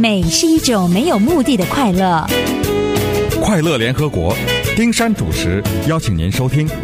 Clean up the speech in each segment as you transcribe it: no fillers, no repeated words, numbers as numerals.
美是一种没有目的的快乐。 快乐联合国，丁山主持，邀请您收听。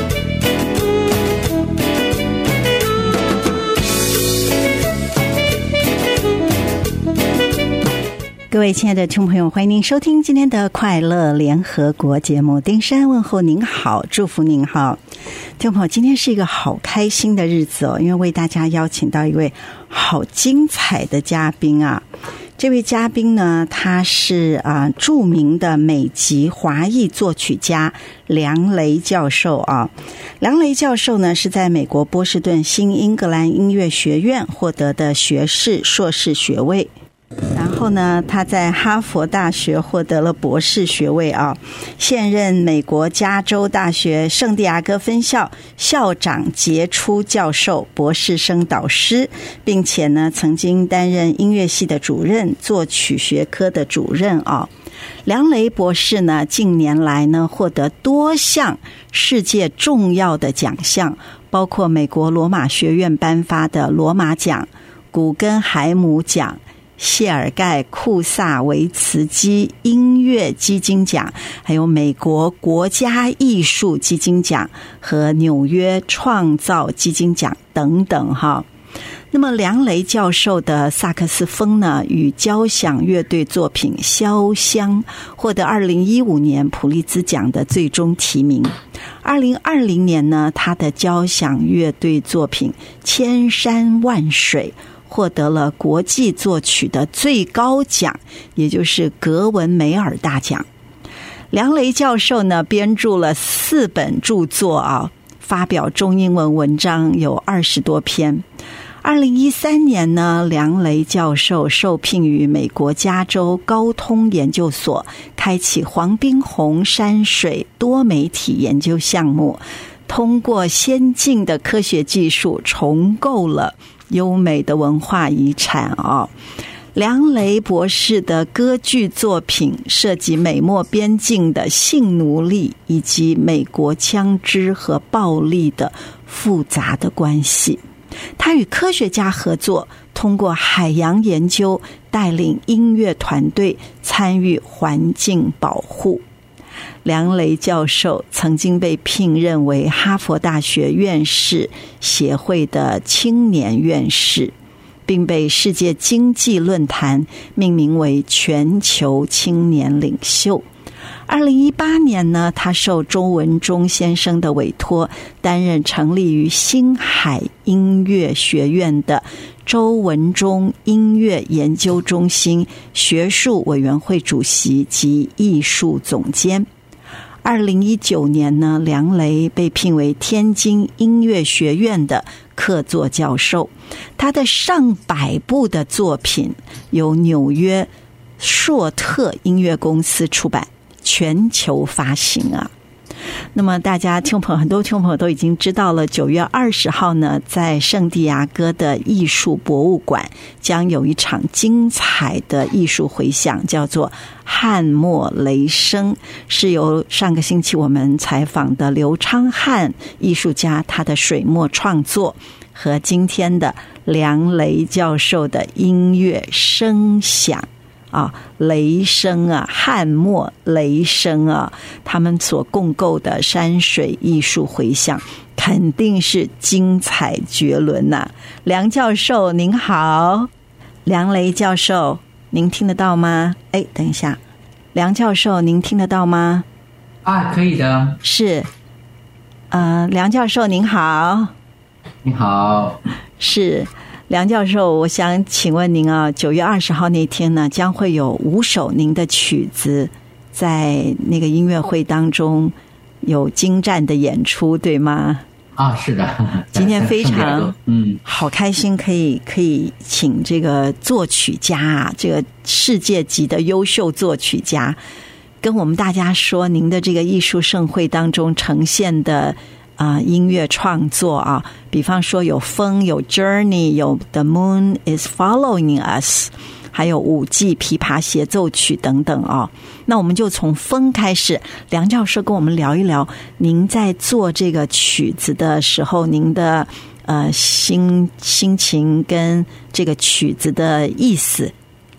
各位亲爱的听众朋友，欢迎您收听今天的快乐联合国节目。丁山问候您好，祝福您好。听众朋友，今天是一个好开心的日子哦，因为为大家邀请到一位好精彩的嘉宾啊。这位嘉宾呢，他是著名的美籍华裔作曲家梁雷教授啊。梁雷教授呢，是在美国波士顿新英格兰音乐学院获得的学士、硕士学位。然后呢，他在哈佛大学获得了博士学位啊，现任美国加州大学圣地亚哥分校校长杰出教授、博士生导师，并且呢，曾经担任音乐系的主任、作曲学科的主任啊。梁雷博士呢，近年来呢，获得多项世界重要的奖项，包括美国罗马学院颁发的罗马奖、古根海姆奖、谢尔盖·库萨维茨基音乐基金奖，还有美国国家艺术基金奖和纽约创造基金奖等等哈。那么梁雷教授的萨克斯风呢，与交响乐队作品《潇湘》获得2015年普利兹奖的最终提名。2020年呢，他的交响乐队作品《千山万水》获得了国际作曲的最高奖，也就是格文梅尔大奖。梁雷教授呢，编著了4本著作啊，发表中英文文章有20多篇。2013年呢，梁雷教授受聘于美国加州高通研究所，开启黄宾虹山水多媒体研究项目，通过先进的科学技术重构了优美的文化遗产啊。梁雷博士的歌剧作品涉及美墨边境的性奴隶以及美国枪支和暴力的复杂的关系。他与科学家合作，通过海洋研究带领音乐团队参与环境保护。梁雷教授曾经被聘任为哈佛大学院士协会的青年院士，并被世界经济论坛命名为全球青年领袖。2018年呢，他受周文中先生的委托，担任成立于星海音乐学院的周文中音乐研究中心学术委员会主席及艺术总监。2019年呢，梁雷被聘为天津音乐学院的客座教授，他的上百部的作品由纽约硕特音乐公司出版，全球发行啊。那么大家很多听众朋友都已经知道了，9月20号呢，在圣地亚哥的艺术博物馆将有一场精彩的艺术回响，叫做汉墨雷声，是由上个星期我们采访的刘昌汉艺术家他的水墨创作，和今天的梁雷教授的音乐声响啊，雷声啊，汉墨雷声啊，他们所共构的山水艺术回响肯定是精彩绝伦啊。梁教授您好。梁雷教授您听得到吗？等一下，梁教授您听得到吗？ 可以的。 是梁教授您好。 你好。 是梁教授，我想请问您啊，9月20号那天呢，将会有5首您的曲子在那个音乐会当中有精湛的演出，对吗？ 是的。 今天非常好开心，可以请这个作曲家啊，这个世界级的优秀作曲家，跟我们大家说您的这个艺术盛会当中呈现的音乐创作啊，比方说有风，有 Journey， 有 The Moon is Following Us， 还有5季琵琶协奏曲等等啊。那我们就从风开始，梁教授跟我们聊一聊您在做这个曲子的时候，您的心情跟这个曲子的意思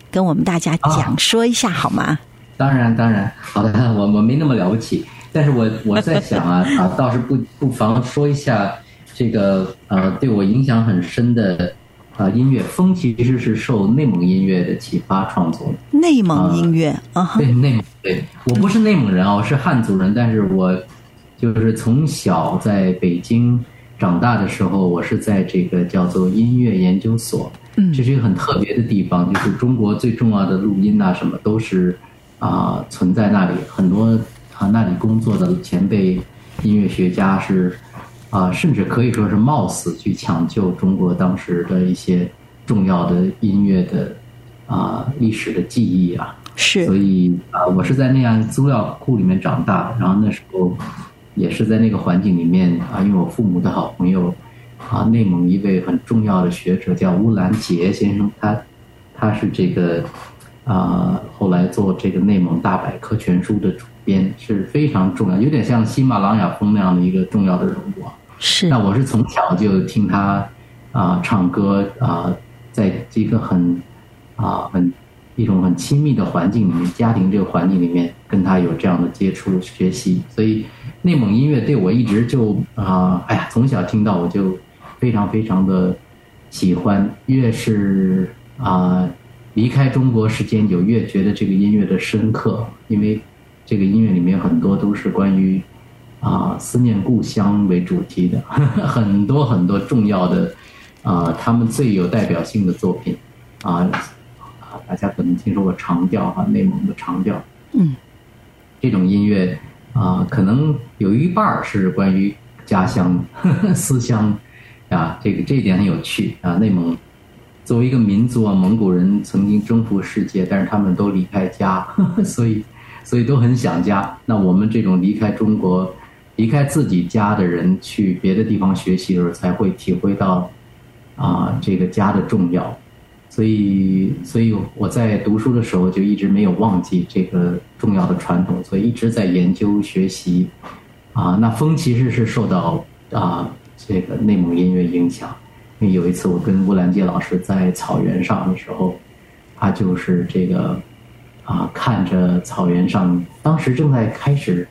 跟我们大家说一下好吗？ 当然，好的，我没那么了不起，但是我在想倒是不妨说一下这个对我影响很深的音乐。风其实是受内蒙音乐的启发创作的。 内蒙音乐对，内蒙，对，我不是内蒙人我是汉族人，但是我就是从小在北京长大的时候，我是在这个叫做音乐研究所，这是一个很特别的地方，就是中国最重要的录音什么都是存在那里，很多那里工作的前辈音乐学家是甚至可以说是冒死去抢救中国当时的一些重要的音乐的历史的记忆是， 所以我是在那样资料库里面长大的，然后那时候也是在那个环境里面因为我父母的好朋友内蒙一位很重要的学者叫乌兰杰先生，他是这个后来做这个内蒙大百科全书的主编，是非常重要，有点像喜马拉雅峰那样的一个重要的人物是。 那我是从小就听他唱歌在这个一种很亲密的环境里面，家庭这个环境里面跟他有这样的接触学习，所以内蒙音乐对我一直就从小听到我就非常非常的喜欢，越是离开中国时间久，越觉得这个音乐的深刻，因为这个音乐里面很多都是关于思念故乡为主题的，很多很多重要的他们最有代表性的作品大家可能听说过长调内蒙的长调，这种音乐可能有一半是关于家乡思乡这一点很有趣内蒙作为一个民族蒙古人曾经征服世界，但是他们都离开家，所以都很想家。那我们这种离开中国、离开自己家的人，去别的地方学习的时候，才会体会到这个家的重要。所以我在读书的时候就一直没有忘记这个重要的传统，所以一直在研究学习那风其实是受到这个内蒙音乐影响。因为有一次我跟乌兰杰老师在草原上的时候，他就是这个看着草原上当时正在开始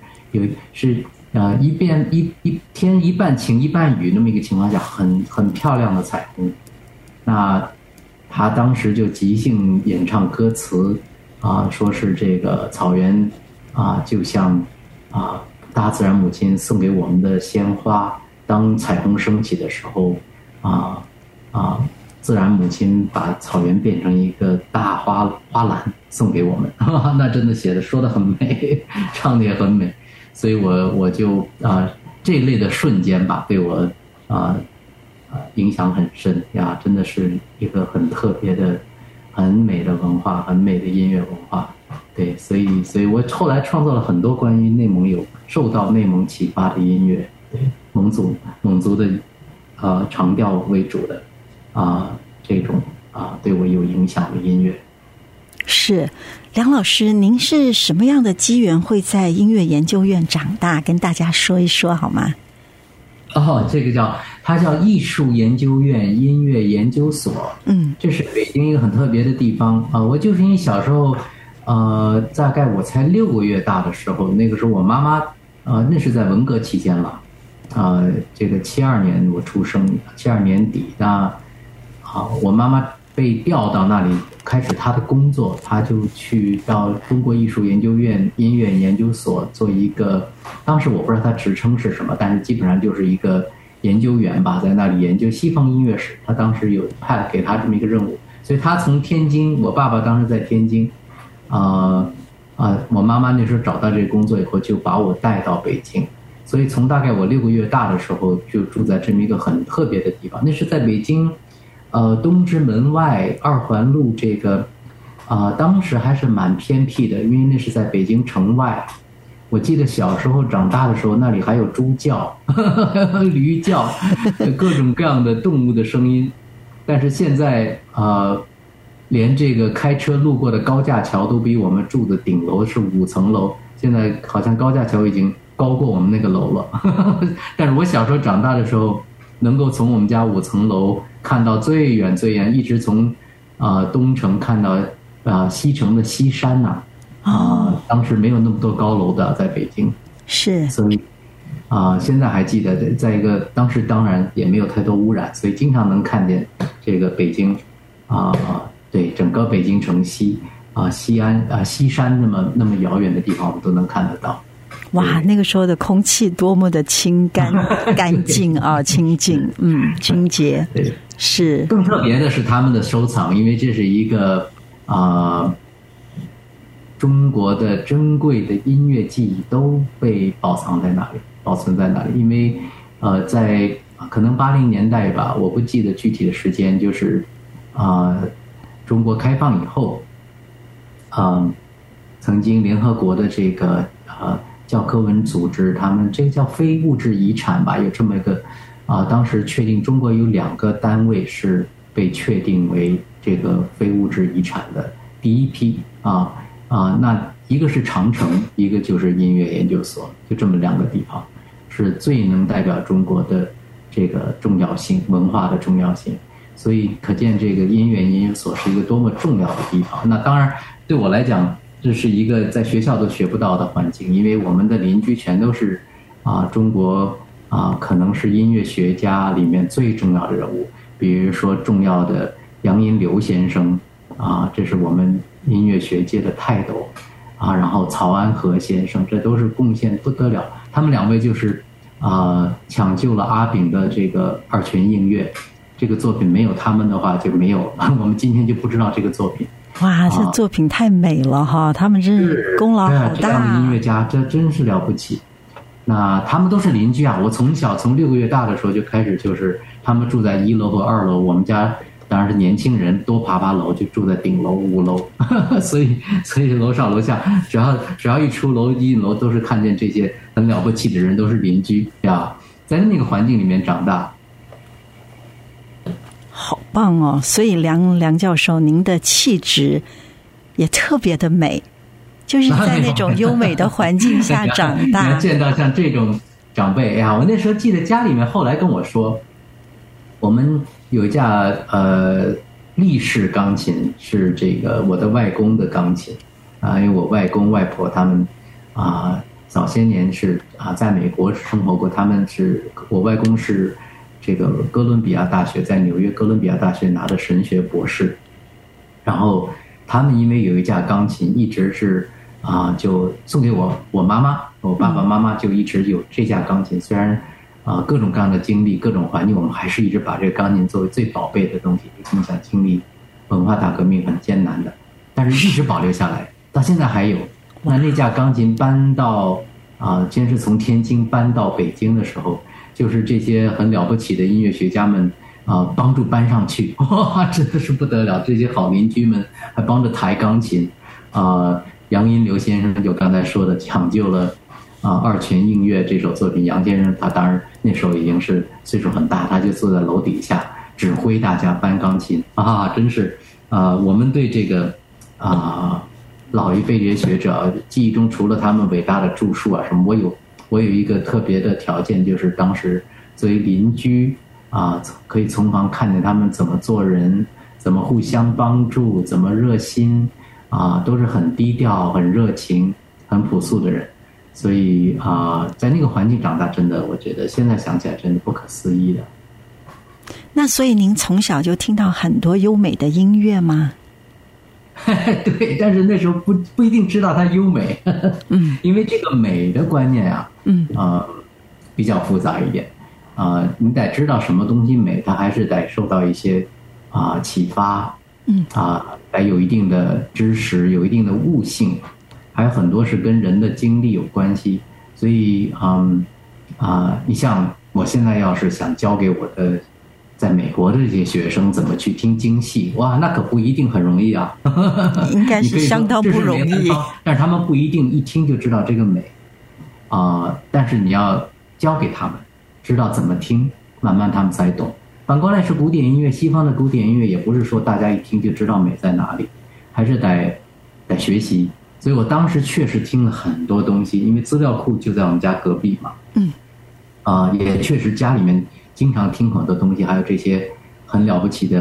一天一半晴一半雨那么一个情况下，很漂亮的彩虹。那他当时就即兴演唱歌词说是这个草原就像大自然母亲送给我们的鲜花，当彩虹升起的时候自然母亲把草原变成一个大花篮送给我们那真的说得很美，唱得也很美。所以我就这一类的瞬间吧，对我影响很深真的是一个很特别的很美的文化，很美的音乐文化。对，所以我后来创作了很多关于内蒙受到内蒙启发的音乐，对，蒙族的长调为主的这种对我有影响的音乐。 是，梁老师，您是什么样的机缘会在音乐研究院长大？跟大家说一说好吗？ 这个它叫艺术研究院音乐研究所。这是北京一个很特别的地方我就是因为小时候大概我才6个月大的时候，那个时候我妈妈那是在文革期间了这个72年我出生，72年底我妈妈被调到那里开始她的工作，她就去到中国艺术研究院音乐研究所做一个，当时我不知道她职称是什么，但是基本上就是一个研究员吧，在那里研究西方音乐史。她当时有派给她这么一个任务，所以她从天津，我爸爸当时在天津我妈妈那时候找到这个工作以后就把我带到北京，所以从大概我6个月大的时候就住在这么一个很特别的地方。那是在北京东直门外2环路这个当时还是蛮偏僻的，因为那是在北京城外。我记得小时候长大的时候，那里还有猪叫驴叫各种各样的动物的声音。但是现在连这个开车路过的高架桥都比我们住的顶楼是5层楼，现在好像高架桥已经高过我们那个楼了但是我小时候长大的时候，能够从我们家5层楼看到最远最远，一直从东城看到西城的西山呐，当时没有那么多高楼的，在北京是， 所以现在还记得，在一个当时当然也没有太多污染，所以经常能看见这个北京对整个北京城西西安西山那么遥远的地方，我们都能看得到。 哇，那个时候的空气多么的清干净啊，清净，清洁。 对， 是。 更特别的是他们的收藏，因为这是一个中国的珍贵的音乐记忆都被保存在那里。因为在可能80年代吧，我不记得具体的时间，就是中国开放以后，曾经联合国的这个教科文组织，他们这个叫非物质遗产吧，有这么一个当时确定中国有2个单位是被确定为这个非物质遗产的第一批那一个是长城，一个就是音乐研究所，就这么2个地方是最能代表中国的这个重要性，文化的重要性。所以可见这个音乐研究所是一个多么重要的地方。那当然对我来讲，这是一个在学校都学不到的环境，因为我们的邻居全都是中国可能是音乐学家里面最重要的人物，比如说重要的杨荫柳先生这是我们音乐学界的泰斗然后曹安和先生，这都是贡献不得了。他们2位就是抢救了阿炳的这个2泉映月，这个作品没有他们的话就没有，我们今天就不知道这个作品。 哇，这作品太美了哈！他们真是功劳好大。 这样的音乐家，这真是了不起。那他们都是邻居我从小从6个月大的时候就开始，就是他们住在1楼和2楼，我们家当然是年轻人多爬楼，就住在顶楼5楼，所以楼上楼下只要一出楼一进楼，都是看见这些很了不起的人，都是邻居在那个环境里面长大。 好棒哦！所以梁教授，您的气质也特别的美，就是在那种优美的环境下长大。 你要见到像这种长辈，我那时候记得家里面后来跟我说，我们有一架立式钢琴，是这个我的外公的钢琴因为我外公外婆他们早些年是在美国生活过，我外公是这个哥伦比亚大学，在纽约哥伦比亚大学拿的神学博士，然后他们因为有一架钢琴，一直是就送给我妈妈，我爸爸妈妈就一直有这架钢琴。虽然各种各样的经历，各种环境，我们还是一直把这个钢琴作为最宝贝的东西。你想经历文化大革命很艰难的，但是一直保留下来，到现在还有。那架钢琴搬到先是从天津搬到北京的时候，就是这些很了不起的音乐学家们帮助搬上去，哇，真的是不得了！这些好邻居们还帮着抬钢琴，杨荫柳先生就刚才说的抢救了2泉映月这首作品。杨先生他当然那时候已经是岁数很大，他就坐在楼底下指挥大家搬钢琴真是我们对这个老一辈这些学者记忆中，除了他们伟大的著述什么，我有一个特别的条件，就是当时作为邻居可以从旁看见他们怎么做人，怎么互相帮助，怎么热心都是很低调、很热情、很朴素的人。所以在那个环境长大，真的我觉得现在想起来真的不可思议的。 那所以您从小就听到很多优美的音乐吗？ 对，但是那时候不一定知道它优美，因为这个美的观念比较复杂一点你得知道什么东西美，它还是得受到一些启发，得有一定的知识，有一定的悟性，还有很多是跟人的经历有关系。所以你像我现在要是想教给我的在美国的这些学生怎么去听京戏，哇，那可不一定很容易应该是相当不容易。 但是他们不一定一听就知道这个美但是你要教给他们知道怎么听，慢慢他们才懂。反过来是古典音乐，西方的古典音乐也不是说大家一听就知道美在哪里，还是得学习。所以我当时确实听了很多东西，因为资料库就在我们家隔壁嘛也确实家里面经常听很多东西，还有这些很了不起的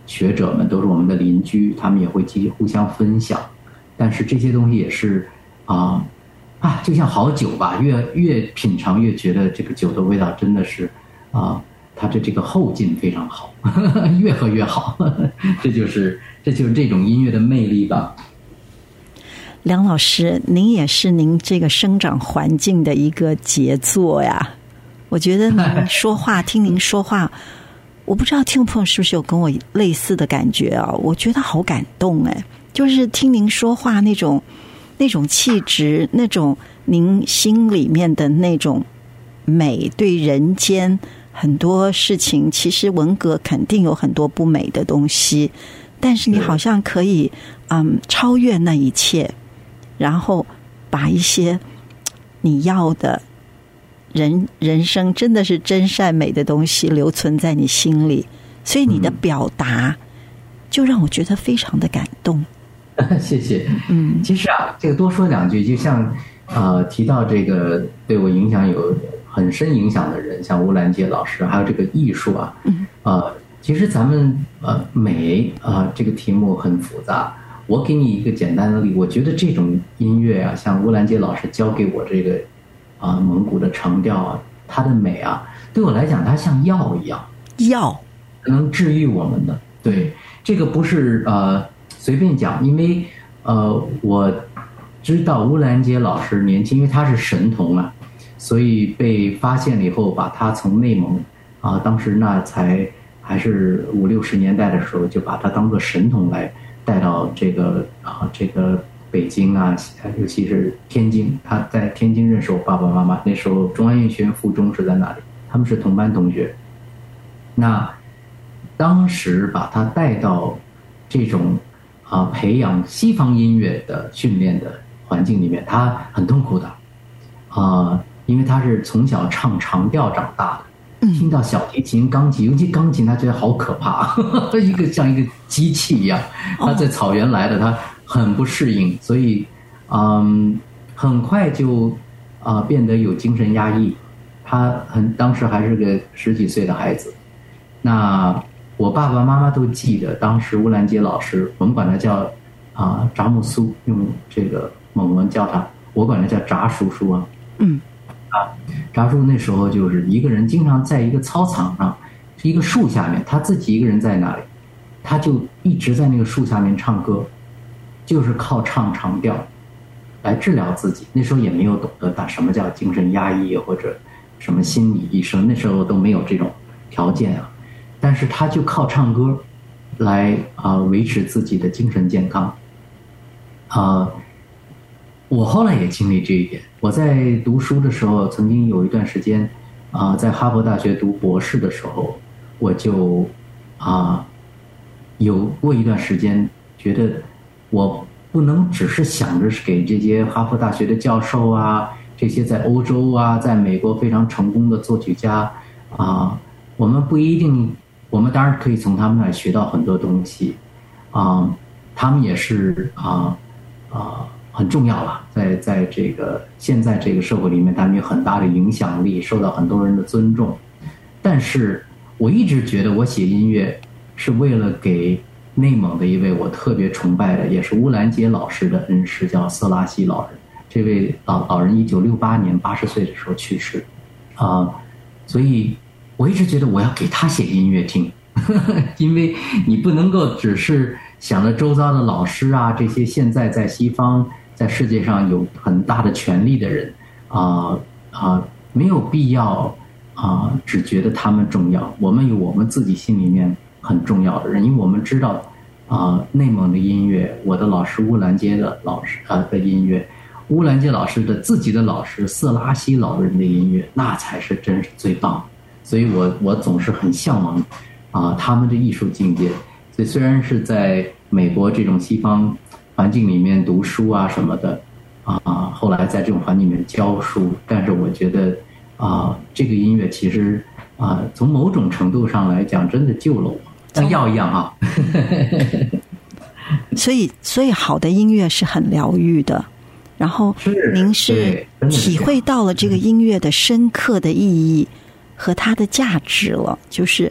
学者们，都是我们的邻居，他们也会互相分享。但是这些东西也是就像好酒吧，越品尝越觉得这个酒的味道真的是它的这个后劲非常好，越喝越好。这就是这种音乐的魅力吧。 梁老师，您也是您这个生长环境的一个杰作呀。我觉得您说话，听您说话，我不知道听众朋友是不是有跟我类似的感觉啊？我觉得好感动哎，就是听您说话那种气质，那种您心里面的那种美，对人间很多事情，其实文革肯定有很多不美的东西，但是你好像可以超越那一切，然后把一些你要的人生真的是真善美的东西留存在你心里，所以你的表达就让我觉得非常的感动。 谢谢。其实这个多说两句，就像提到这个对我影响有很深影响的人，像乌兰杰老师，还有这个艺术其实咱们美这个题目很复杂。我给你一个简单的例子，我觉得这种音乐像乌兰杰老师教给我这个蒙古的长调它的美对我来讲它像药一样， 药能治愈我们的。对，这个不是随便讲，因为我知道乌兰杰老师年轻，因为他是神童所以被发现了以后，把他从内蒙当时那才还是50-60年代的时候，就把他当作神童来带到这个北京尤其是天津。他在天津认识我爸爸妈妈，那时候中安院学院附中是在那里，他们是同班同学。那当时把他带到这种培养西方音乐的训练的环境里面，他很痛苦的因为他是从小唱长调长大的，听到小提琴、钢琴，尤其钢琴他觉得好可怕，像一个机器一样。他在草原来的，他很不适应，所以很快就变得有精神压抑。他当时还是个10几岁的孩子。那我爸爸妈妈都记得，当时乌兰杰老师，我们管他叫扎木苏，用这个蒙文叫他，我管他叫扎叔叔扎叔那时候就是一个人，经常在一个操场上，是一个树下面，他自己一个人在那里，他就一直在那个树下面唱歌，就是靠唱长调来治疗自己。那时候也没有懂得什么叫精神压抑或者什么心理医生，那时候都没有这种条件但是他就靠唱歌来维持自己的精神健康。我后来也经历这一点。我在读书的时候，曾经有一段时间在哈佛大学读博士的时候，我就有过一段时间觉得我不能只是想着是给这些哈佛大学的教授这些在欧洲在美国非常成功的作曲家我们不一定，我们当然可以从他们那儿学到很多东西他们也是很重要了，在这个现在这个社会里面，他们有很大的影响力，受到很多人的尊重。但是我一直觉得我写音乐是为了给内蒙的一位我特别崇拜的，也是乌兰杰老师的恩师，叫色拉希老人。这位老人1968年80岁的时候去世所以我一直觉得我要给他写音乐听因为你不能够只是想着周遭的老师这些现在在西方在世界上有很大的权力的人没有必要只觉得他们重要。我们有我们自己心里面很重要的人，因为我们知道内蒙的音乐，我的老师乌兰杰的老师的音乐，乌兰杰老师的自己的老师色拉希老人的音乐，那才是真是最棒。所以我总是很向往他们的艺术境界。所以虽然是在美国这种西方环境里面读书什么的后来在这种环境里面教书，但是我觉得这个音乐其实从某种程度上来讲真的救了我，像药一样所以好的音乐是很疗愈的。然后您是体会到了这个音乐的深刻的意义和它的价值了，就是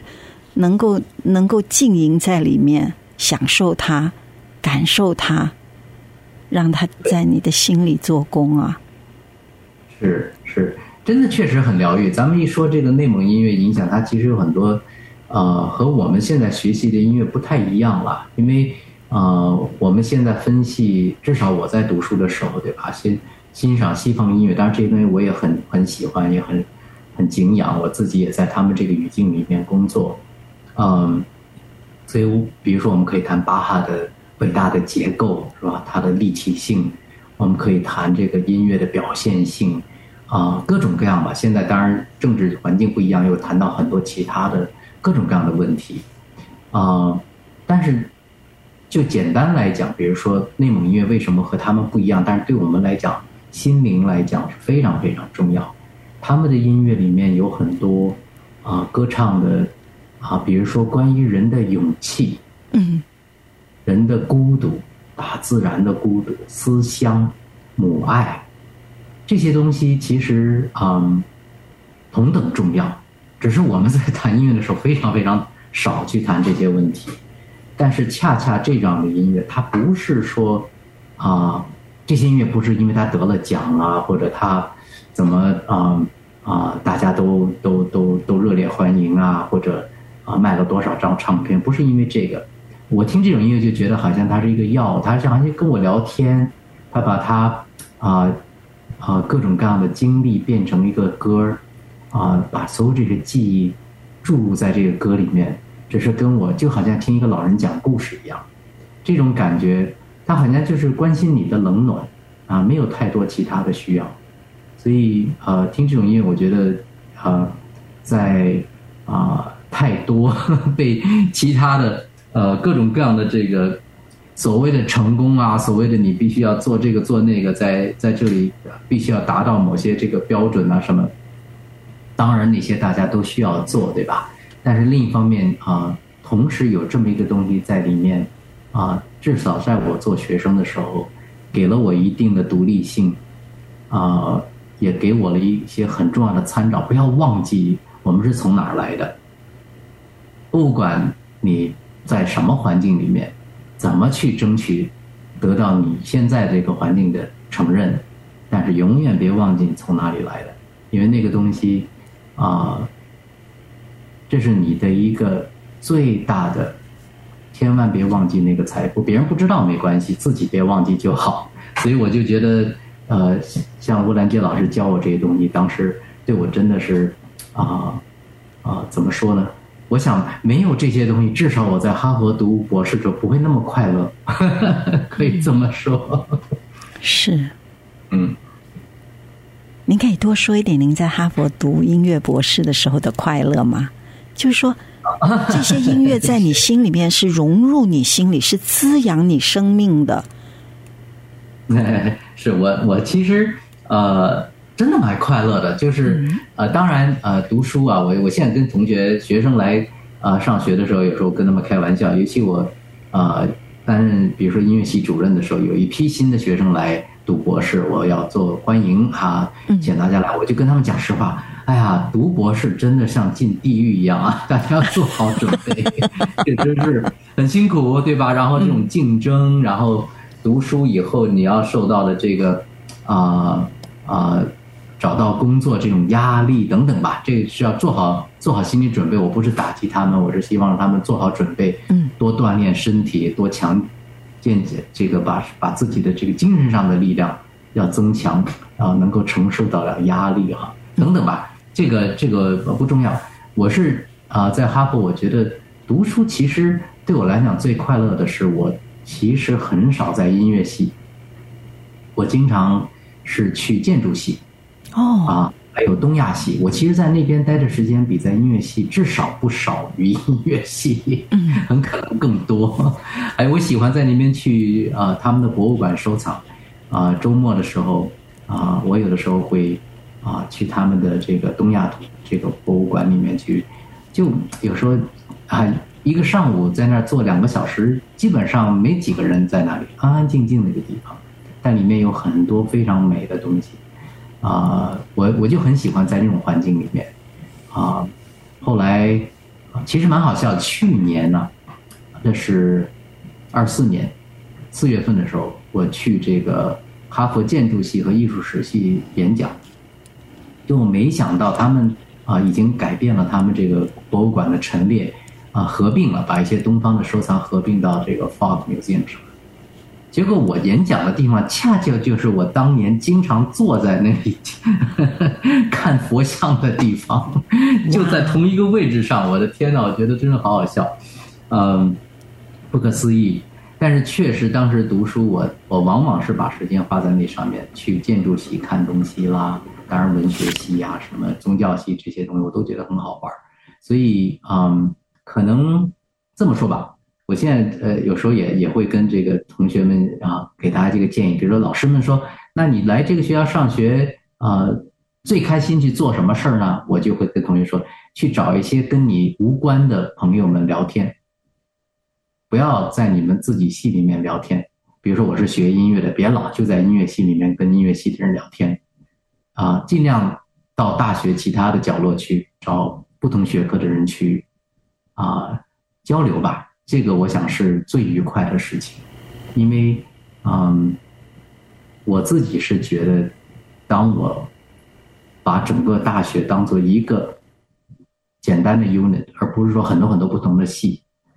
能够浸淫在里面，享受它，感受它，让它在你的心里做工啊。 是，真的确实很疗愈。咱们一说这个内蒙音乐影响，它其实有很多和我们现在学习的音乐不太一样了，因为我们现在分析，至少我在读书的时候，对吧？欣赏西方音乐，当然这些东西我也很喜欢，也很敬仰，我自己也在他们这个语境里面工作。所以比如说我们可以谈巴哈的伟大的结构，是吧？它的立体性，我们可以谈这个音乐的表现性，各种各样吧。现在当然政治环境不一样，又谈到很多其他的各种各样的问题，但是就简单来讲，比如说内蒙音乐为什么和他们不一样，但是对我们来讲，心灵来讲是非常非常重要。他们的音乐里面有很多歌唱的比如说关于人的勇气，人的孤独，大自然的孤独，思乡、母爱，这些东西其实同等重要，只是我们在谈音乐的时候非常非常少去谈这些问题。但是恰恰这样的音乐，它不是说这些音乐不是因为它得了奖啊，或者它怎么大家都热烈欢迎啊，或者卖了多少张唱片，不是因为这个。我听这种音乐就觉得好像它是一个药，它好像跟我聊天，它把它各种各样的经历变成一个歌把所有这个记忆注入在这个歌里面，只是跟我就好像听一个老人讲故事一样，这种感觉，它好像就是关心你的冷暖没有太多其他的需要。所以听这种音乐，我觉得在太多被其他的各种各样的这个所谓的成功所谓的你必须要做这个做那个，在这里必须要达到某些这个标准什么，当然那些大家都需要做，对吧？但是另一方面同时有这么一个东西在里面至少在我做学生的时候，给了我一定的独立性也给我了一些很重要的参照。不要忘记我们是从哪儿来的，不管你在什么环境里面，怎么去争取得到你现在这个环境的承认，但是永远别忘记你从哪里来的，因为那个东西这是你的一个最大的，千万别忘记那个财富。别人不知道没关系，自己别忘记就好。所以我就觉得像乌兰杰老师教我这些东西，当时对我真的是怎么说呢？我想没有这些东西，至少我在哈佛读博士的时候不会那么快乐，可以这么说。 是，您可以多说一点您在哈佛读音乐博士的时候的快乐吗？就是说这些音乐在你心里面是融入你心里，是滋养你生命的。 是我其实真的蛮快乐的，就是当然读书我现在跟学生来上学的时候，有时候跟他们开玩笑，尤其我担任比如说音乐系主任的时候，有一批新的学生来读博士，我要做欢迎请大家来，我就跟他们讲实话，哎呀，读博士真的像进地狱一样大家要做好准备，这真是很辛苦，对吧？然后这种竞争，然后读书以后你要受到的这个找到工作这种压力等等吧，这个是要做好心理准备。我不是打击他们，我是希望让他们做好准备，多锻炼身体，多强健这个把自己的这个精神上的力量要增强，能够承受到了压力等等吧。这个不重要。我是在哈佛，我觉得读书其实对我来讲最快乐的是，我其实很少在音乐系，我经常是去建筑系还有东亚系。我其实在那边待的时间比在音乐系至少不少于音乐系，很可能更多。我喜欢在那边去他们的博物馆收藏，周末的时候我有的时候会去他们的这个东亚这个博物馆里面去，就有时候一个上午在那儿坐2个小时，基本上没几个人在那里，安安静静的一个地方，但里面有很多非常美的东西我就很喜欢在这种环境里面后来其实蛮好笑，去年呢，这是24年4月份的时候，我去这个哈佛建筑系和艺术史系演讲，就没想到他们已经改变了他们这个博物馆的陈列合并了，把一些东方的收藏合并到这个 Fogg Museum 上。结果我演讲的地方恰恰就是我当年经常坐在那里看佛像的地方，就在同一个位置上。我的天哪，我觉得真的好好笑，不可思议。但是确实当时读书我往往是把时间花在那上面，去建筑系看东西啦，当然文学系呀、什么宗教系这些东西我都觉得很好玩。所以可能这么说吧，我现在有时候也会跟这个同学们给大家这个建议，比如说老师们说，那你来这个学校上学最开心去做什么事儿呢？我就会跟同学说，去找一些跟你无关的朋友们聊天，不要在你们自己系里面聊天。比如说我是学音乐的，别老就在音乐系里面跟音乐系的人聊天尽量到大学其他的角落去找不同学科的人去交流吧。这个我想是最愉快的事情，因为我自己是觉得，当我把整个大学当做一个简单的 unit， 而不是说很多很多不同的系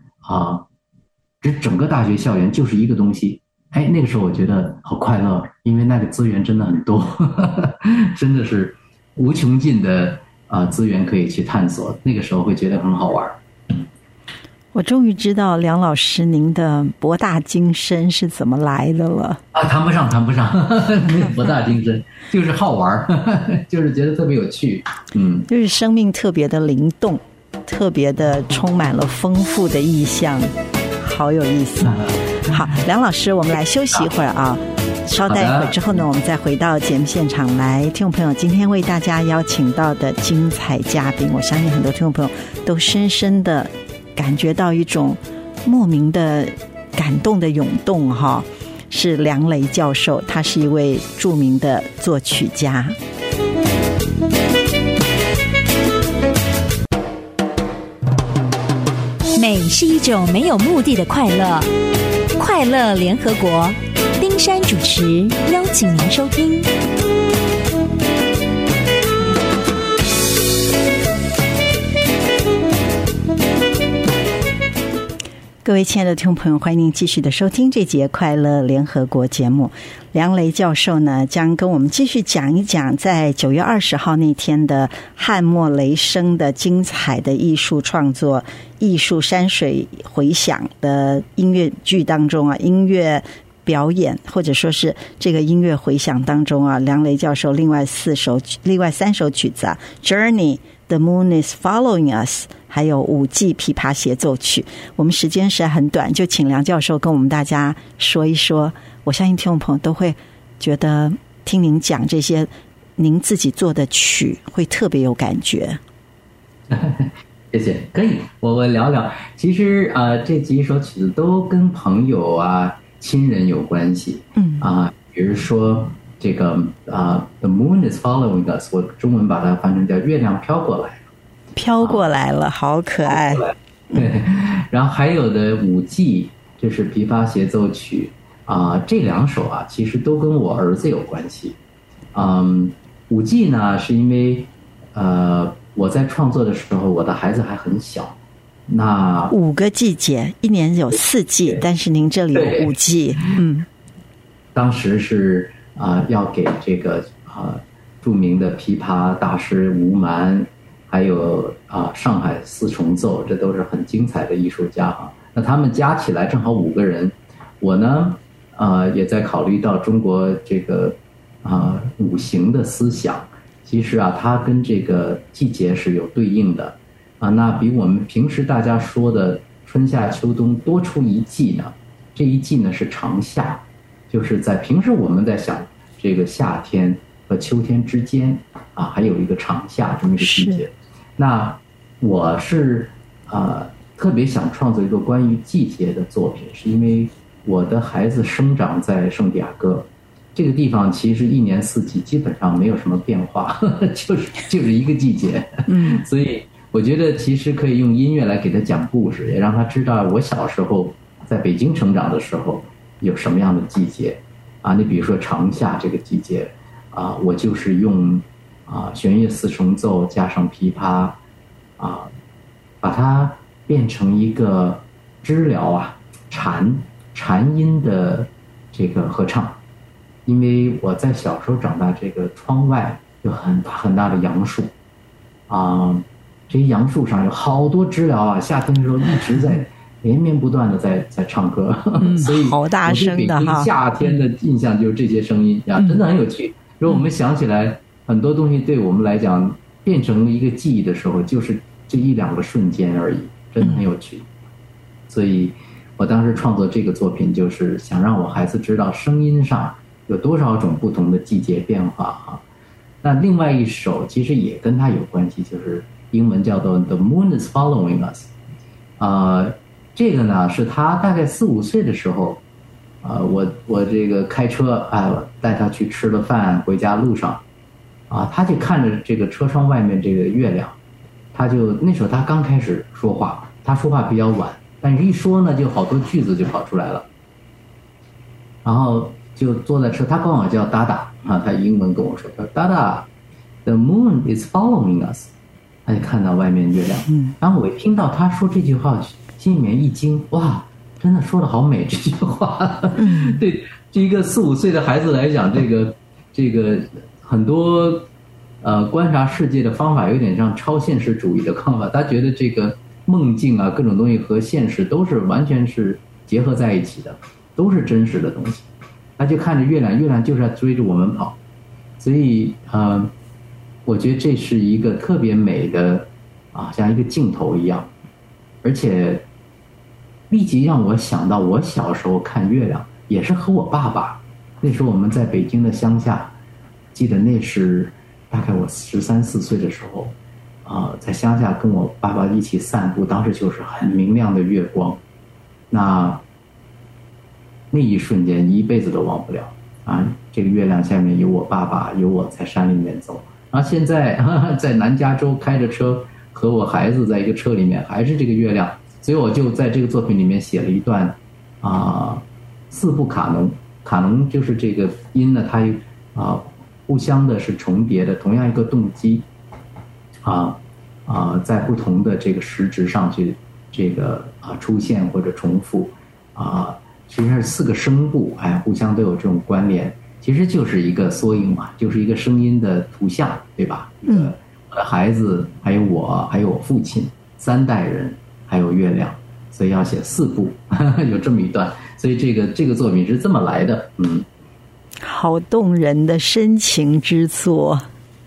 整个大学校园就是一个东西，那个时候我觉得好快乐，因为那个资源真的很多真的是无穷尽的资源可以去探索，那个时候会觉得很好玩。 我终于知道梁老师您的博大精深是怎么来的了谈不上没有博大精深，就是好玩就是觉得特别有趣。 就是生命特别的灵动，特别的充满了丰富的意象，好有意思。好，梁老师，我们来休息一会儿稍待一会儿之后呢，我们再回到节目现场来。听众朋友，今天为大家邀请到的精彩嘉宾，我相信很多听众朋友都深深的感觉到一种莫名的感动的涌动是梁雷教授，他是一位著名的作曲家。 美是一种没有目的的快乐，快乐联合国，丁山主持，邀请您收听。 各位亲爱的听众朋友，欢迎您继续的收听这节快乐联合国节目。梁雷教授呢，将跟我们继续讲一讲在9月20号那天的汉默雷声的精彩的艺术创作艺术山水回响的音乐剧当中音乐表演，或者说是这个音乐回响当中梁雷教授另外3首曲子Journey, The Moon is Following Us， 还有5季琵琶协奏曲。我们时间实在很短，就请梁教授跟我们大家说一说。我相信听众朋友都会觉得听您讲这些您自己做的曲会特别有感觉。 谢谢，可以，我聊聊。其实这几首曲子都跟朋友亲人有关系。比如说这个The Moon is Following Us， 我中文把它翻成叫月亮飘过来了。 飘过来了，好可爱。 对，然后还有的5季，这是琵琶协奏曲这2首其实都跟我儿子有关系。5季呢，是因为我在创作的时候，我的孩子还很小。那 5个季节，一年有4季，但是您这里有5季。 当时是要给这个著名的琵琶大师吴蛮，还有上海4重奏，这都是很精彩的艺术家那他们加起来正好5个人。我呢也在考虑到中国这个5行的思想，其实它跟这个季节是有对应的那比我们平时大家说的春夏秋冬多出1季呢，这1季呢是长夏，就是在平时我们在想这个夏天和秋天之间还有一个长夏这么一个季节。那我是特别想创作一个关于季节的作品，是因为我的孩子生长在圣地亚哥这个地方，其实1年4季基本上没有什么变化，就是一个季节。所以我觉得其实可以用音乐来给他讲故事，也让他知道我小时候在北京成长的时候有什么样的季节啊。你比如说长夏这个季节啊，我就是用弦乐四重奏加上琵琶啊，把它变成一个知了蝉音的这个合唱。因为我在小时候长大，这个窗外有很大很大的杨树这些杨树上有好多知了啊，夏天的时候一直在连绵不断的在唱歌，所以好大声的哈。 夏天的印象就是这些声音真的很有趣。如果我们想起来很多东西对我们来讲变成一个记忆的时候，就是这一两个瞬间而已，真的很有趣。所以我当时创作这个作品，就是想让我孩子知道声音上有多少种不同的季节变化那另外一首其实也跟它有关系，就是英文叫做 The Moon is Following Us。这个呢是他大概4、5岁的时候，我这个开车带他去吃了饭，回家路上他就看着这个车窗外面这个月亮，那时候他刚开始说话，他说话比较晚，但是一说呢就好多句子就跑出来了，然后就坐在车，他管我叫达达他英文跟我说达达 The moon is following us。 他就看到外面月亮，然后我一听到他说这句话，心里面一惊，哇，真的说得好美这句话对一个4、5岁的孩子来讲，这个很多观察世界的方法有点像超现实主义的方法，他觉得这个梦境各种东西和现实都是完全是结合在一起的，都是真实的东西。他就看着月亮，月亮就是在追着我们跑，所以我觉得这是一个特别美的像一个镜头一样，而且立即让我想到我小时候看月亮也是和我爸爸，那时候我们在北京的乡下，记得那是大概我13、14岁的时候在乡下跟我爸爸一起散步，当时就是很明亮的月光，那一瞬间一辈子都忘不了这个月亮下面有我爸爸，有我在山里面走。然后现在在南加州开着车和我孩子在一个车里面，还是这个月亮，所以我就在这个作品里面写了一段4部卡农。卡农就是这个音呢，它互相的是重叠的，同样一个动机在不同的这个时值上去这个出现或者重复实际上是4个声部互相都有这种关联，其实就是一个缩影嘛，就是一个声音的图像，对吧？我的孩子，还有我，还有我父亲，3代人，还有月亮，所以要写4部有这么一段，所以这个作品是这么来的。 好动人的深情之作。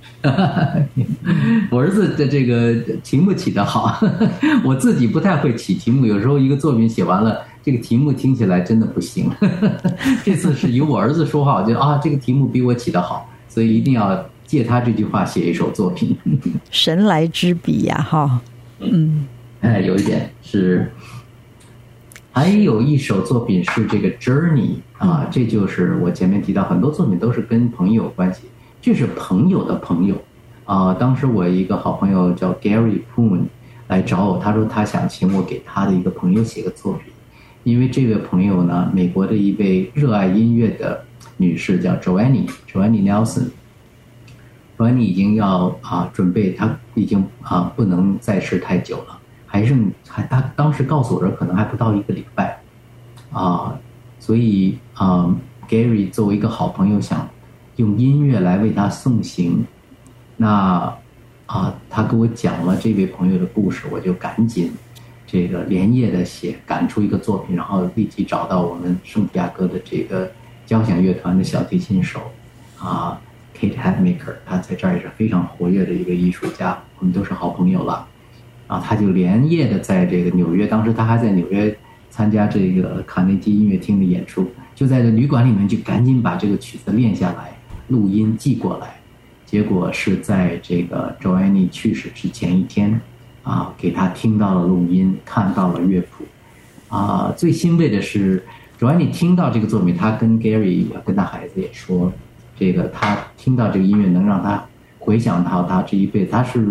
我儿子的这个题目起得好我自己不太会起题目，有时候一个作品写完了，这个题目听起来真的不行这次是由我儿子说话，我觉得这个题目比我起得好，所以一定要借他这句话写一首作品神来之笔呀有一点是。还有一首作品是这个 Journey 这就是我前面提到很多作品都是跟朋友有关系，这是朋友的朋友当时我一个好朋友叫 Gary Poon 来找我，他说他想请我给他的一个朋友写个作品，因为这位朋友呢，美国的一位热爱音乐的女士叫 Joanne Nelson。 Joanne 已经要准备，她已经不能再试太久了，他当时告诉我说可能还不到1个礼拜所以Gary 作为一个好朋友想用音乐来为他送行，那他给我讲了这位朋友的故事，我就赶紧这个连夜的赶出一个作品，然后立即找到我们圣地亚哥的这个交响乐团的小提琴手Kate Hatmaker， 他在这儿也是非常活跃的一个艺术家，我们都是好朋友了他就连夜的在这个纽约，当时他还在纽约参加这个卡内基音乐厅的演出，就在这旅馆里面就赶紧把这个曲子练下来，录音寄过来，结果是在这个 Joanne 去世之前1天给他听到了录音，看到了乐谱最欣慰的是 Joanne 听到这个作品，他跟 Gary 跟他孩子也说，这个他听到这个音乐能让他回想到他这一辈子，他是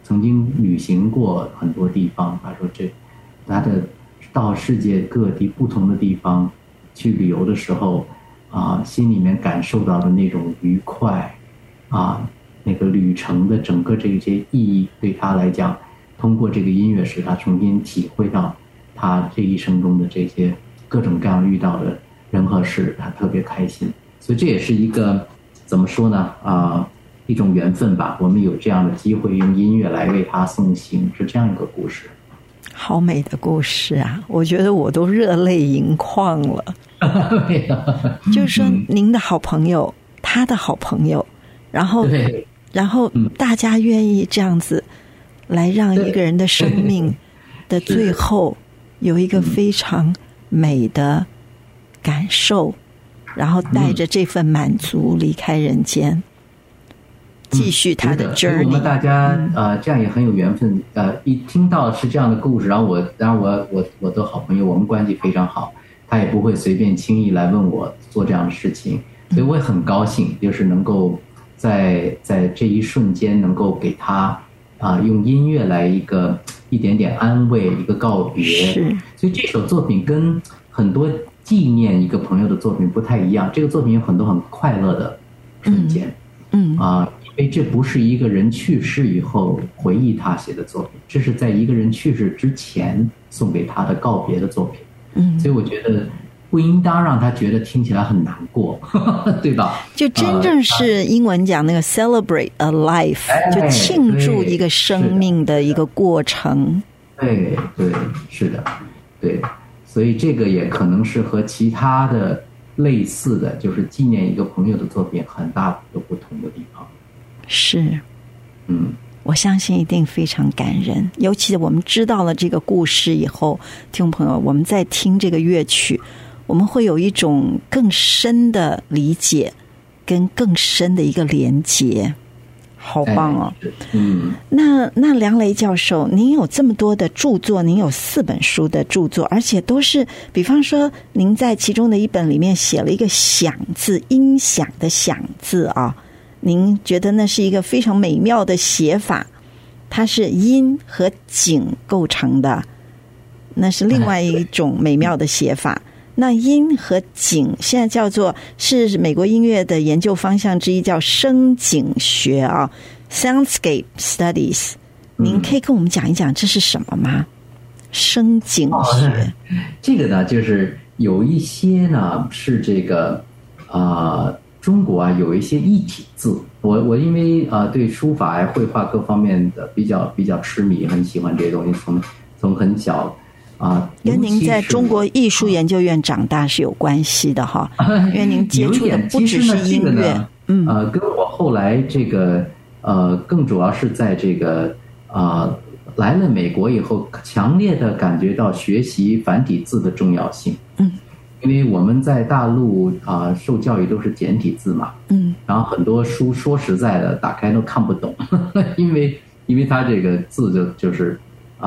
曾经旅行过很多地方，他说他的到世界各地不同的地方去旅游的时候心里面感受到的那种愉快那个旅程的整个这些意义，对他来讲，通过这个音乐使他重新体会到他这一生中的这些各种各样遇到的人和事，他特别开心。所以这也是一个怎么说呢一种缘分吧，我们有这样的机会用音乐来为他送行，是这样一个故事。 好美的故事啊，我觉得我都热泪盈眶了。就是说您的好朋友，他的好朋友，然后大家愿意这样子来让一个人的生命的最后有一个非常美的感受，然后带着这份满足离开人间，继续他的 journey。我们大家这样也很有缘分。一听到是这样的故事，然后我的好朋友，我们关系非常好，他也不会随便轻易来问我做这样的事情，所以我也很高兴，就是能够在这一瞬间能够给他用音乐来一点点安慰，一个告别。 是，所以这首作品跟很多纪念一个朋友的作品不太一样，这个作品有很多很快乐的瞬间。因为这不是一个人去世以后回忆他写的作品，这是在一个人去世之前送给他的告别的作品。所以我觉得不应当让他觉得听起来很难过，对吧？ 就真正是英文讲那个 celebrate a life，就庆祝一个生命的一个过程。 对，是的，对。所以这个也可能是和其他的类似的，就是纪念一个朋友的作品很大的不同的地方。 是，我相信一定非常感人。尤其我们知道了这个故事以后，听众朋友，我们在听这个乐曲，我们会有一种更深的理解，跟更深的一个连结。好棒哦！那梁雷教授，您有这么多的著作，您有4本书的著作，而且都是，比方说，您在其中的一本里面写了一个响字，音响的响字啊。您觉得那是一个非常美妙的写法，它是音和景构成的，那是另外一种美妙的写法。那音和景现在叫做是美国音乐的研究方向之一，叫声景学啊 ，Soundscape Studies。您可以跟我们讲一讲这是什么吗？声景学， 这个呢，就是有一些呢是这个中国有一些异体字，我因为对书法呀、绘画各方面的比较痴迷，很喜欢这些东西，从很小跟您在中国艺术研究院长大是有关系的哈，因为您接触的不只是音乐， 跟我后来这个更主要是在这个来了美国以后，强烈的感觉到学习繁体字的重要性。因为我们在大陆受教育都是简体字嘛，然后很多书说实在的打开都看不懂，因为它这个字就是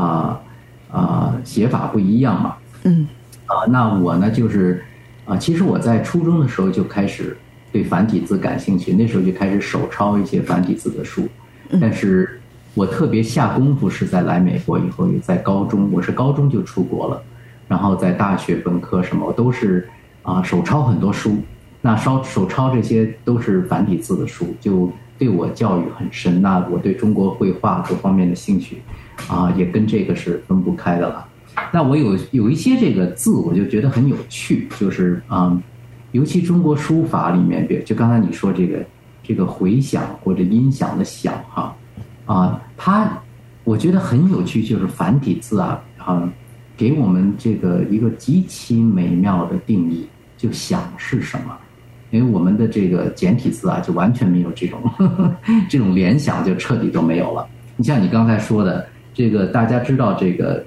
写法不一样嘛，那我呢就是其实我在初中的时候就开始对繁体字感兴趣，那时候就开始手抄一些繁体字的书，但是我特别下功夫是在来美国以后，也在高中，我是高中就出国了。然后在大学本科什么我都是手抄很多书，那手抄这些都是繁体字的书，就对我教育很深。那我对中国绘画各方面的兴趣也跟这个是分不开的了。那我有一些这个字我就觉得很有趣，就是尤其中国书法里面，就刚才你说这个回响或者音响的响它我觉得很有趣，就是繁体字给我们这个一个极其美妙的定义，就响是什么？因为我们的这个简体字就完全没有这种联想，就彻底都没有了。你像你刚才说的这个，大家知道这个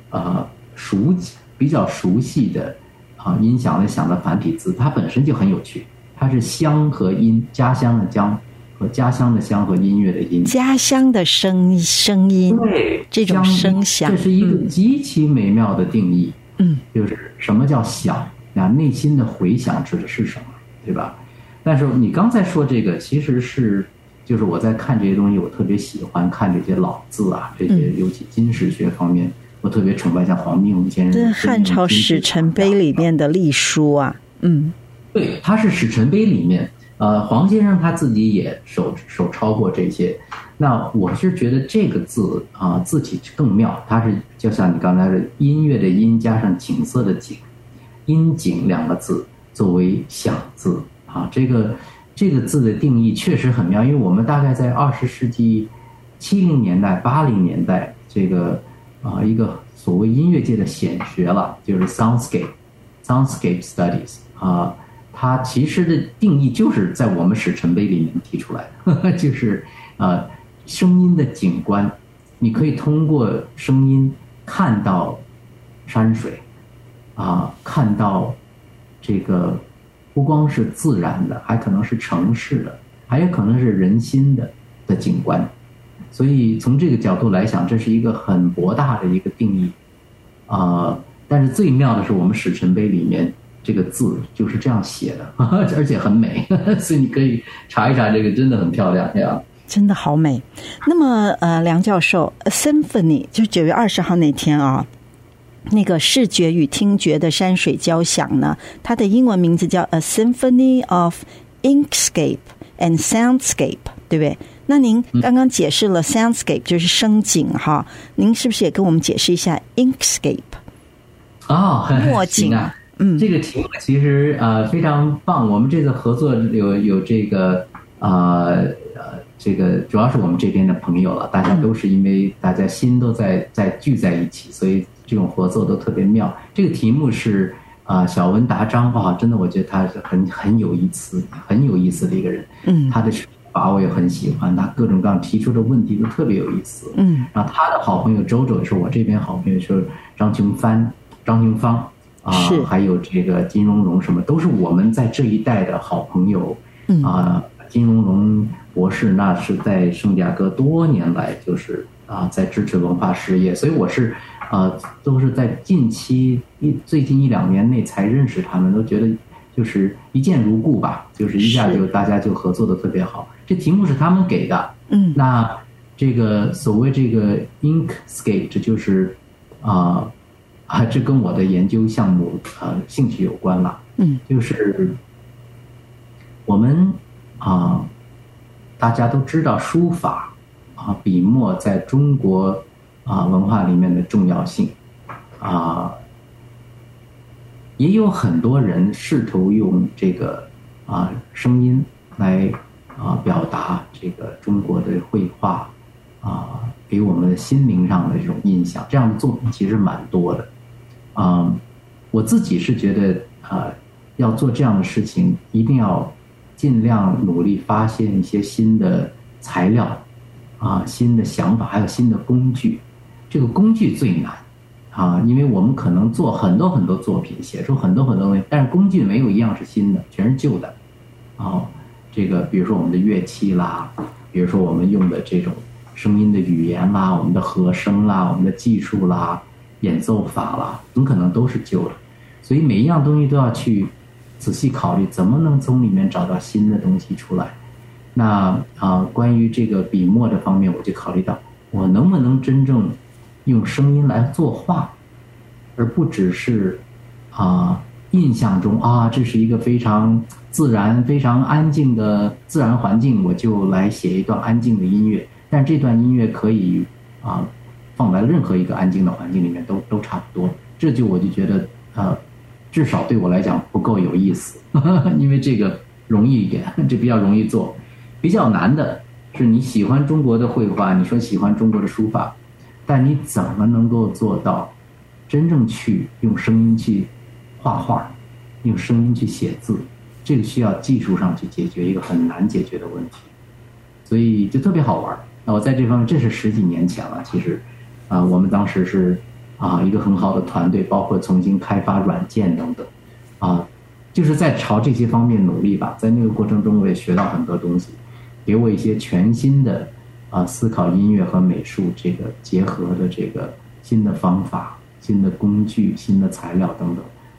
比较熟悉的音响的响的繁体字，它本身就很有趣，它是乡和音，家乡的乡和家乡的乡和音乐的音， 家乡的声音， 对， 这种声响， 这是一个极其美妙的定义。就是什么叫响内心的回响指的是什么，对吧？但是你刚才说这个其实是就是我在看这些东西，我特别喜欢看这些老字啊，这些尤其金石学方面，我特别崇拜像黄宾虹先生。 这汉朝史臣碑里面的隶书啊， 对，他是史臣碑里面，黄先生他自己也手抄过这些。那我是觉得这个字啊，字体更妙，它是就像你刚才的音乐的音加上景色的景，音景两个字作为响字啊，这个字的定义确实很妙，因为我们大概在20世纪70年代、80年代，这个一个所谓音乐界的显学了，就是 soundscape studies 啊，它其实的定义就是在我们史臣碑里面提出来的，就是声音的景观，你可以通过声音看到山水看到这个不光是自然的，还可能是城市的，还有可能是人心的景观。所以从这个角度来想，这是一个很博大的一个定义但是最妙的是我们史臣碑里面这个字就是这样写的，而且很美，所以你可以查一查，这个真的很漂亮呀， 真的好美。那么梁教授 Symphony 就是9月20号那天啊，那个视觉与听觉的山水交响呢，它的英文名字叫 A Symphony of Inkscape and Soundscape， 对不对？那您刚刚解释了 Soundscape 就是声景哈，您是不是也跟我们解释一下 Inkscape？ 墨景啊，这个题目其实非常棒。我们这次合作有这个这个主要是我们这边的朋友了，大家都是因为大家心都在聚在一起，所以这种合作都特别妙。这个题目是小文达张真的我觉得他是很有意思的一个人。他的法我也很喜欢，他各种各样提出的问题都特别有意思。然后他的好朋友周也是我这边好朋友，是张琼芳还有这个金荣荣，什么都是我们在这一代的好朋友。金荣荣博士那是在圣地亚哥多年来就是在支持文化事业，所以我是都是在最近1-2年内才认识他们，都觉得就是一见如故吧，就是一下就大家就合作的特别好。这题目是他们给的，那这个所谓这个 Inkscape， 这就是这跟我的研究项目兴趣有关了。就是我们大家都知道书法笔墨在中国文化里面的重要性也有很多人试图用这个声音来表达这个中国的绘画给我们的心灵上的这种印象，这样的作品其实蛮多的。我自己是觉得要做这样的事情，一定要尽量努力发现一些新的材料新的想法，还有新的工具。这个工具最难因为我们可能做很多很多作品，写出很多很多东西，但是工具没有一样是新的，全是旧的。这个比如说我们的乐器啦，比如说我们用的这种声音的语言啦，我们的和声啦，我们的技术啦，演奏法啦，很可能都是旧的。所以每一样东西都要去仔细考虑，怎么能从里面找到新的东西出来。那关于这个笔墨的方面，我就考虑到我能不能真正用声音来作画，而不只是印象中这是一个非常自然非常安静的自然环境，我就来写一段安静的音乐，但这段音乐可以放在任何一个安静的环境里面都差不多。这就我就觉得至少对我来讲不够有意思因为这个容易一点，这比较容易做。比较难的是你喜欢中国的绘画，你说喜欢中国的书法，但你怎么能够做到真正去用声音去画画，用声音去写字，这个需要技术上去解决一个很难解决的问题，所以就特别好玩。那我在这方面，这是10几年前了，其实我们当时是一个很好的团队，包括重新开发软件等等就是在朝这些方面努力吧。在那个过程中我也学到很多东西，给我一些全新的思考音乐和美术这个结合的这个新的方法、新的工具、新的材料等等，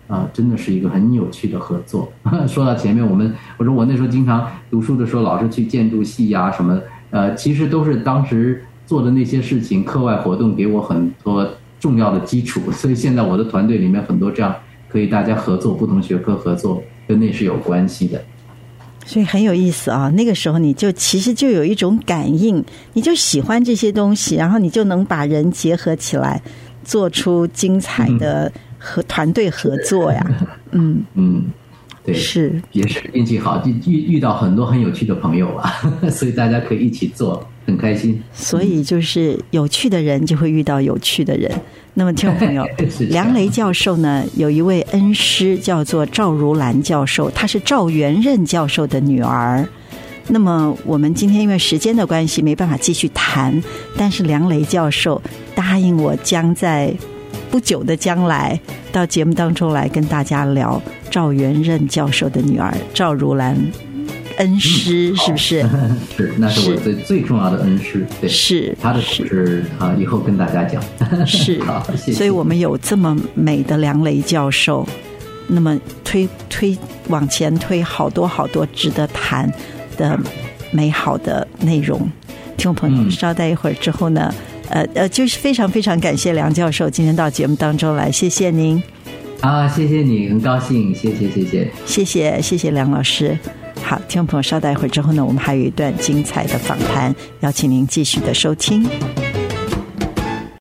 真的是一个很有趣的合作。说到前面我说我那时候经常读书的时候老是去建筑系啊什么，其实都是当时做的那些事情，课外活动给我很多重要的基础，所以现在我的团队里面很多这样可以大家合作，不同学科合作，跟那是有关系的。 所以很有意思啊！那个时候你就其实就有一种感应，你就喜欢这些东西，然后你就能把人结合起来，做出精彩的团队合作呀。 对， 是也是运气好，就遇到很多很有趣的朋友啊，所以大家可以一起做，很开心。 所以就是有趣的人就会遇到有趣的人。那么听众朋友，梁雷教授呢有一位恩师叫做赵如兰教授，她是赵元任教授的女儿。那么我们今天因为时间的关系没办法继续谈，但是梁雷教授答应我将在不久的将来到节目当中来跟大家聊赵元任教授的女儿赵如兰恩师，是不是？ 是，那是我最重要的恩师。对， 是他的故事以后跟大家讲。 是， 好，谢谢。 所以我们有这么美的梁雷教授，那么往前推好多好多值得谈的美好的内容。听众朋友，稍待一会儿之后呢，就是非常非常感谢梁教授今天到节目当中来，谢谢您。 谢谢你，很高兴，谢谢梁老师。好，听众朋友，稍待一会儿之后呢，我们还有一段精彩的访谈，邀请您继续的收听。